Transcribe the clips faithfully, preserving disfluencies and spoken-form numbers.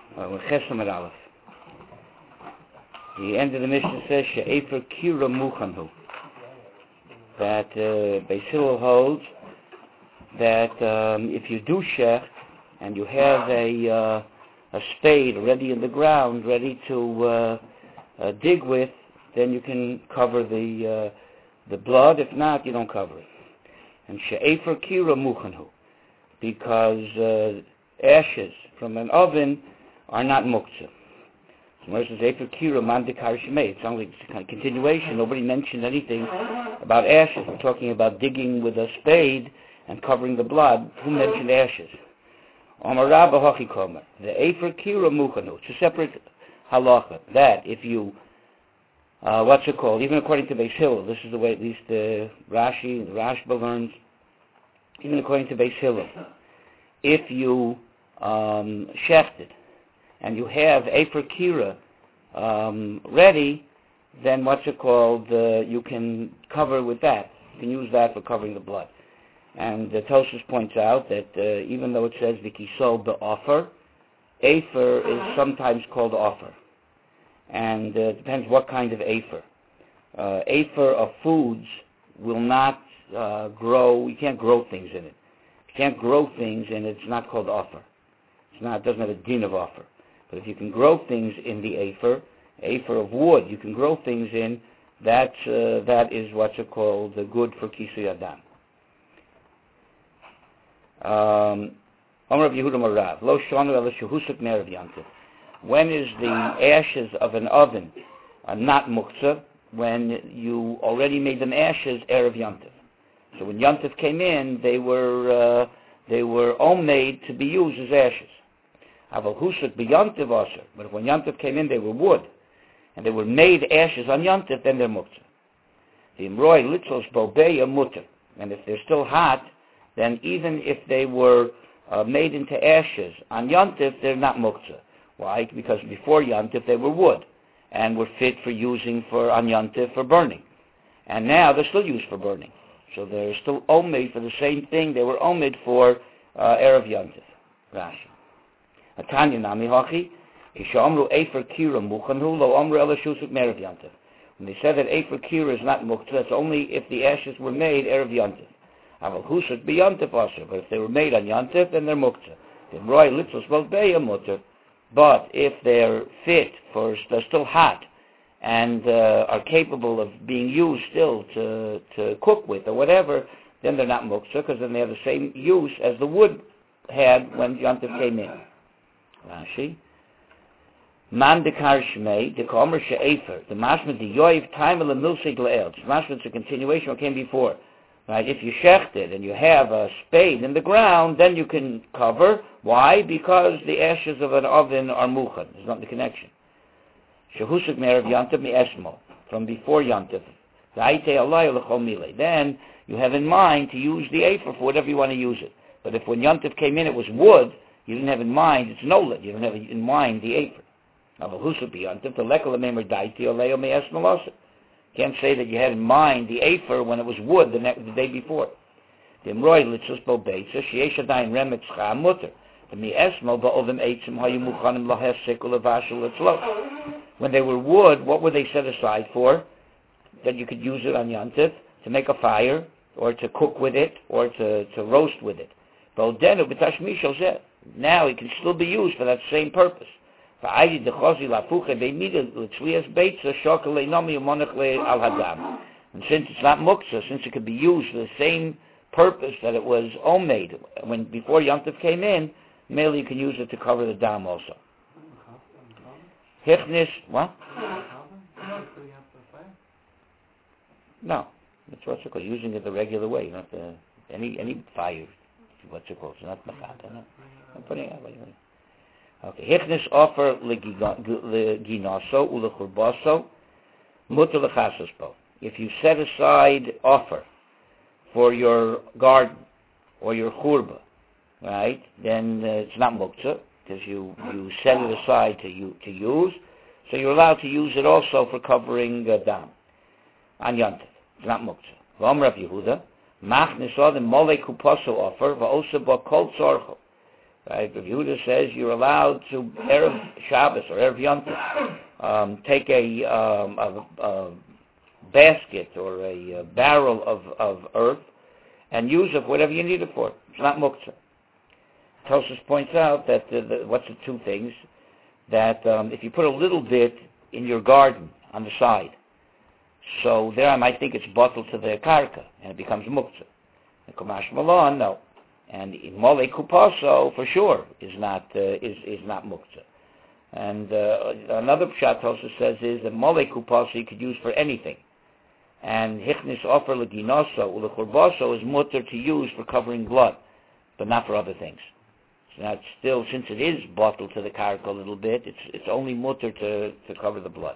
Uh, Chesam at Aleph. The end of the Mishnah says, She'efer kira muchanhu. That uh, Beis Hillel holds that um, if you do shecht and you have a uh, a spade ready in the ground, ready to uh, uh, dig with, then you can cover the uh, the blood. If not, you don't cover it. And she'efer kira muchanhu, because uh, ashes from an oven are not muktzah. So it says efer kira mandikar shemei. It sounds like it's a kind of continuation. Nobody mentioned anything about ashes. We're talking about digging with a spade and covering the blood. Who mentioned ashes? Amar Rabba Hachi Komer. The efer kira muchanu. It's a separate halacha. That if you, uh, what's it called? Even according to Beis Hillel, this is the way at least the Rashi, the Rashba learns. Even according to Beis Hillel, if you um, shechted and you have efer kira um, ready, then what's it called? Uh, you can cover with that. You can use that for covering the blood. And uh, Tosfos points out that uh, even though it says v'kisol be'ofer, efer is sometimes called offer, and uh, it depends what kind of efer. Uh, efer of foods will not uh, grow. You can't grow things in it. You can't grow things in it. It's not called offer. It's not. It doesn't have a din of offer. But if you can grow things in the efer, efer of wood, you can grow things in. That's uh, that is what's it called? Uh, good for kisui adam. Um, when is the ashes of an oven uh, not muktzah? When you already made them ashes erev yantiv. So when yantiv came in, they were uh, they were omade to be used as ashes. Aval husuk b'yantiv aser. But when yantiv came in, they were wood, and they were made ashes on yantiv. Then they're muktzah. The imroi litzos bobeya mutter. And if they're still hot, then even if they were uh, made into ashes on Yontif, they're not muktzah. Why? Because before Yontif they were wood and were fit for using for on Yontif for burning. And now they're still used for burning. So they're still omed for the same thing they were omed for uh, Erev Yontif. Rashi. Atanya nami hachi, isha amru efer kira muchanhu lo amru ela shusuk merev Yontif. When they said that efer kira is not muktzah, it's only if the ashes were made Erev Yontif. Aval husuk b'yantif aser, but if they were made on yantif, then they're muktzah. Roy litzos bolbeya mutter, but if they're fit for, they're still hot and uh, are capable of being used still to to cook with or whatever, then they're not muktzah, because then they have the same use as the wood had when yantif came in. Rashi. Man dekar shmei dekomer she'efer the mashma the yoiv time el milsig le'el. Mashma it's a continuation of what came before. Right, if you shecht it and you have a spade in the ground, then you can cover. Why? Because the ashes of an oven are muchan. There's not the connection. Shehusuk me'erev yantiv mi'esmo, from before yantiv. Then you have in mind to use the efer for whatever you want to use it. But if when yantiv came in it was wood, you didn't have in mind, it's nolad, you don't have in mind the efer. Avahusuk bi'yantiv, the lekal me'emer daiti oleo mi'esmo losit. Can't say that you had in mind the afer when it was wood the, next, the day before. The imroi litzos bo beitza sheyesh adayin remet schah mutter. The mi'esmo ba'ovim eitzim hayu muchanim lahesek u'levashel etzlo. When they were wood, what were they set aside for? That you could use it on yantif to make a fire, or to cook with it, or to, to roast with it. Ba'odenu b'tashmishol zeh. Now it can still be used for that same purpose. And since it's not muktzah, since it could be used for the same purpose that it was omed when before Yontif came in, mainly you can use it to cover the dam also. Hichnis, what? No, that's what's it called. Using it the regular way, not the any any fire. What's it called? It's not machata. No, I'm putting it. Okay, hichnis offer leginaso ulechurbaso mutter lechasospo. If you set aside offer for your garden or your churba, right, then uh, it's not muktzah because you, you set it aside to you to use. So you're allowed to use it also for covering uh, dam on yantiv. It's not muktzah. V'om Rav Yehuda machnis the molei kupaso offer va'osa ba kol tzorcho. Right? Rav Yehuda says you're allowed to Erev Shabbos or Erev Yontif, um, take a, um, a, a basket or a, a barrel of, of earth and use it for whatever you need it for. It's not muktzah. Tosfos points out that the, the, what's the two things? That um, if you put a little bit in your garden on the side, so there I might think it's bottled to the karka and it becomes muktzah. And Kumash Malon, no. And mole kupaso for sure is not uh, is is not muktzah. And uh, another pshat Tosfos says is that mole kupaso you could use for anything. And hichnis offer leginoso ulechurbaso is mutter to use for covering blood, but not for other things. So that's still, since it is bottled to the karka a little bit, it's it's only mutter to, to cover the blood.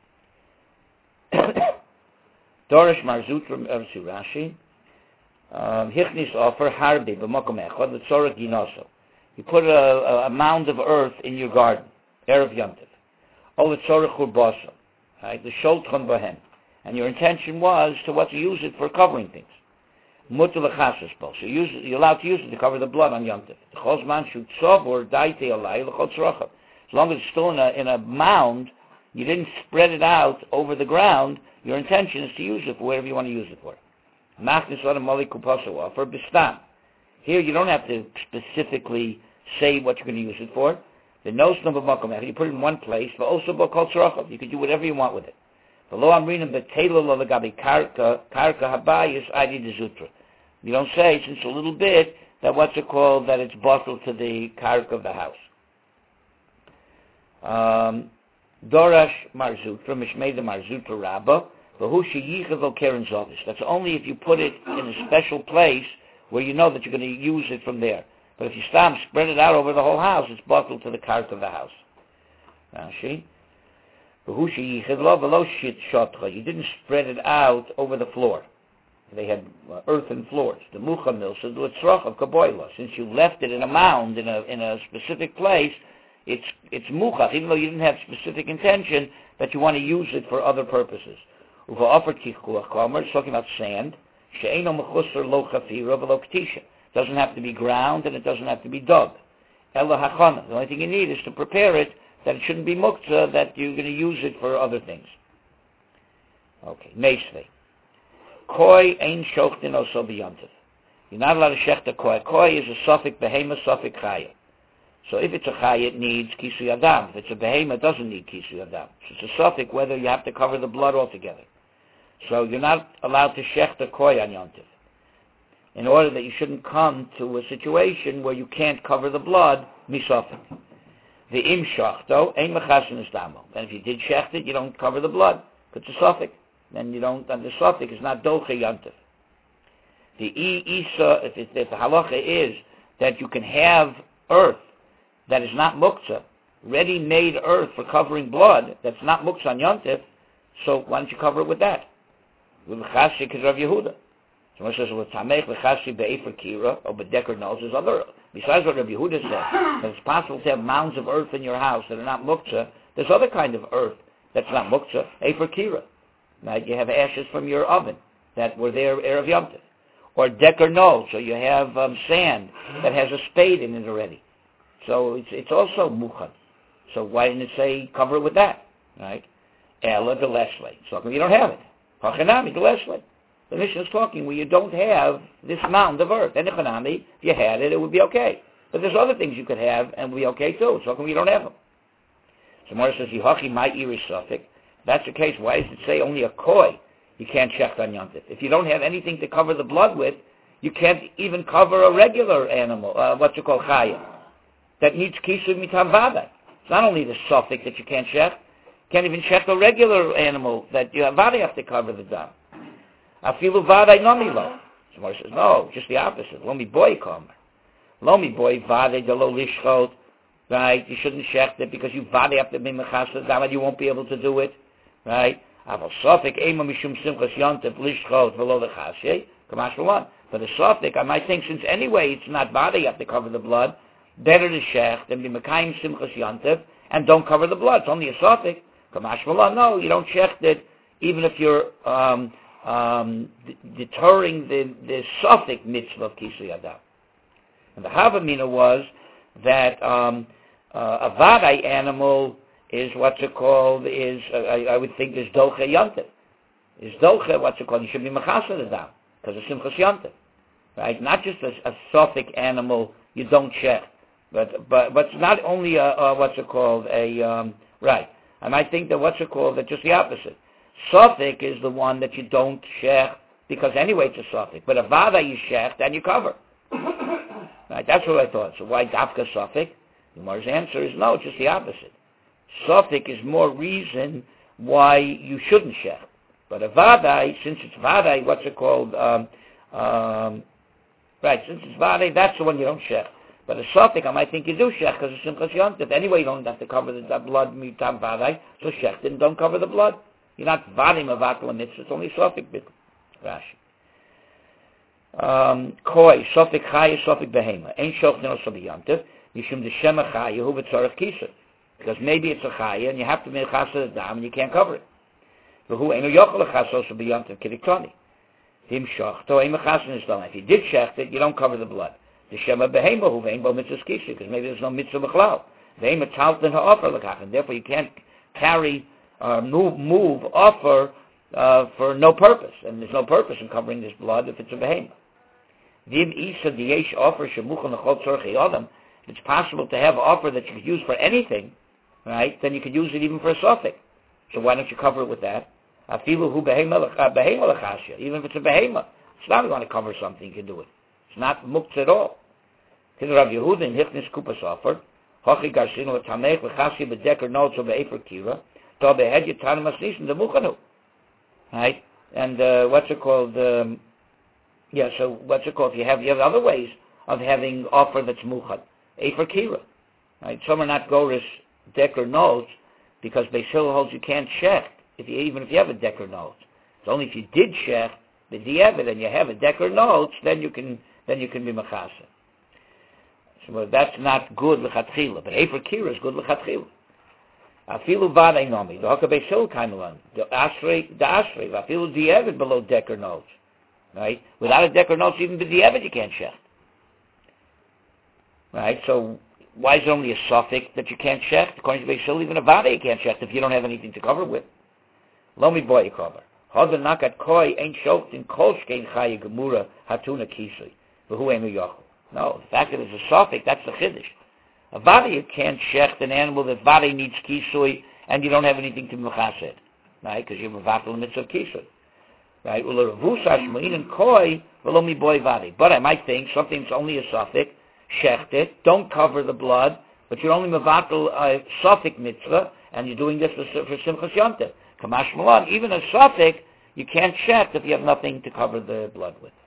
Dorish Marzutra of Rashi. Hichnis offer harbi b'makom echad l'tzorach ginoso. You put a, a, a mound of earth in your garden, erev yontif. O l'tzorach churbaso, right? The sholtchon bahem. And your intention was to what to use it for covering things. Mutter l'chasas bo. So use, you're allowed to use it to cover the blood on yontif. Chosman shu tzovor daite alai l'chol tzrochav. As long as it's still in a, in a mound, you didn't spread it out over the ground, your intention is to use it for whatever you want to use it for. Machnis on a mali kupaso offer bistam. Here you don't have to specifically say what you're going to use it for. The nose number makom, you put it in one place, but also b'kol tzrochav. You can do whatever you want with it. Below I'm reading the telo lagabi karka karka habayis adi dezutra. You don't say since a little bit that what's it called that it's bottled to the karka of the house. Um, Dorash marzutra mishmei the marzutra rabba. That's only if you put it in a special place where you know that you're going to use it from there. But if you stop, spread it out over the whole house, it's bottled to the karka of the house. Rashi. You didn't spread it out over the floor. They had uh, earthen floors. The mucha mill says of kaboila. Since you left it in a mound in a in a specific place, it's it's mucha, even though you didn't have specific intention that you want to use it for other purposes. It's talking about sand. It doesn't have to be ground and it doesn't have to be dug. The only thing you need is to prepare it that it shouldn't be muktzah, that you're going to use it for other things. Okay, Meisvei. Koi ein shochtin oso b'yontif. You're not allowed to shech the koi. Koi is a suffix behema, suffix chaya. So if it's a chaya, it needs kisui adam. If it's a behema, it doesn't need kisui adam. So it's a suffix whether you have to cover the blood altogether. So you're not allowed to shech the koi on yontif, in order that you shouldn't come to a situation where you can't cover the blood, misafik. The im shachto ein mechasin damo. And if you did shecht it, you don't cover the blood. It's a suffix. Then you don't. And the suffix is not doche yontif. The i isa, if, it, if the halacha is that you can have earth that is not muktzah, ready-made earth for covering blood that's not muktzah on yontif, so why don't you cover it with that? With l'chasik is Rav Yehuda. Someone says, well, tamech l'chasik be'efer kira, or be'deker knows, there's other, besides what Rav Yehuda said, that it's possible to have mounds of earth in your house that are not muktzah, there's other kind of earth that's not muktzah, efer kira. Right? You have ashes from your oven that were there erev yomtiv. Or deker knows, so you have um, sand that has a spade in it already. So it's it's also muchad. So why didn't it say cover it with that? Right? Ella de Leslie. So you don't have it. Hachanami de Leslie. The Mishnah is talking where you don't have this mound of earth. And Hachanami, if you had it, it would be okay. But there's other things you could have and would be okay too. So come you don't have them. So Mordechai says, Yihachi my irish suffix. That's the case. Why does it say only a koi? You can't check on yontif. If you don't have anything to cover the blood with, you can't even cover a regular animal, uh, what you call chaya, that needs kisud mitam vada. It's not only the suffix that you can't check. You can't even check a regular animal that you have vada have to cover the dam. Afilu vada nomilo. Somebody says, no, just the opposite. Lomi boy come. Lomi boy vada de lo lishchot. Right? You shouldn't check that because you vada have to be mechasa dam and you won't be able to do it. Right? Aval suffix ema mishum simchas yontif lishchot v'lo lechasye. Kamash one. But the suffix, I might think, since anyway it's not vada, you have to cover the blood. Better to shech than be mekayim simchas yontif and don't cover the blood. It's only a suffix. Kamash one. No, you don't check that even if you're um, um, d- deterring the the suffix mitzvah of kisui adam. And the Havamina was that um, uh, a vadai animal is what's it called? Is uh, I, I would think is doche yontif. Is doche what's it called? You should be mechasa the dam because it's simchas yontif, right? Not just a, a sophic animal you don't shech, but but but it's not only a, a what's it called a um, right. And I think that what's it called that just the opposite. Sophic is the one that you don't shech because anyway it's a sophic. But a vada you shech, then you cover. Right? That's what I thought. So why dafka sophic? The Gemara's answer is no, it's just the opposite. Sophic is more reason why you shouldn't shech. But a vadai, since it's vadai, what's it called? Um, um, right, since it's vadai, that's the one you don't shech. But a sophic, I might think you do shech because it's simchas yontif. Anyway, you don't have to cover the, the blood mitam vadai, so shech then don't cover the blood. You're not vadim avatul and it's only sophic bit. Rashi. Um, koi, sophic chaya, sophic behema. Ein shoch no sobi yontif. Yishum de shema chaya hu b'tzorach kisa. Because maybe it's a chaya and you have to make chasa the dam and you can't cover it. V'hu einu yochel lechasos sobi yontif kiriktoni. Dim shoch to ein mechas in Islam. If you did shecht it, you don't cover the blood. The shema behema hu vein bo mitzvah kisa because maybe there's no mitzvah b'chlal. Behema talt in ha'offer lekach and therefore you can't carry or uh, move move offer uh, for no purpose and there's no purpose in covering this blood if it's a behema. Dim isa diyesh offer shemuchon lechol tzorchei adam. If it's possible to have an offer that you could use for anything, right? Then you could use it even for a sophic. So why don't you cover it with that? Afilu hu behema lechasya. Even if it's a behema, it's not going to cover something. You can do it. It's not muktzah at all. Because Rav Yehuda in Hichnis Kupas offered hochi garsinu l'tamech lechasya b'deker notes of be'efer kira to behed yitan masnisin demuchanu. Right? And uh, what's it called? Um, yeah. So what's it called? If you have you have other ways of having offer that's muchad. Efer kira. Right? Some are not goris deker notes because Beis Hillel holds you can't shech if you even if you have a deker note. It's only if you did shech the diavad and you have a deker notes, then you can then you can be machasa. So well, that's not good lechatchila, but Efer kira is good lechatchila. Afilu vadei nomi the haka Beis Hillel kind of one the ashrei the ashrei afilu diavad below deker notes. Right? Without a deker notes, even the diavad you can't shech. Right, so why is it only a suffix that you can't shech? According to Beis Hillel, even a vada you can't shech if you don't have anything to cover with. Lomi boy cover. Hoda nakat koi ain't shoked in kolshkein chaya gemura hatuna kisui. V'hu enu yochel. No, the fact that it's a suffix, that's the chiddush. A vada you can't shech an animal that vada needs kisui and you don't have anything to mechased. Right, because you have a vatal mitzvah kisui. Right, ula revusash mo'in and koi v'lomi boy vada. But I might think something's only a suffix. Shecht it, don't cover the blood, but you're only mevatel a sophic mitzvah, and you're doing this for, for simchas yontif. Kamash malan, even a sophic, you can't shecht if you have nothing to cover the blood with.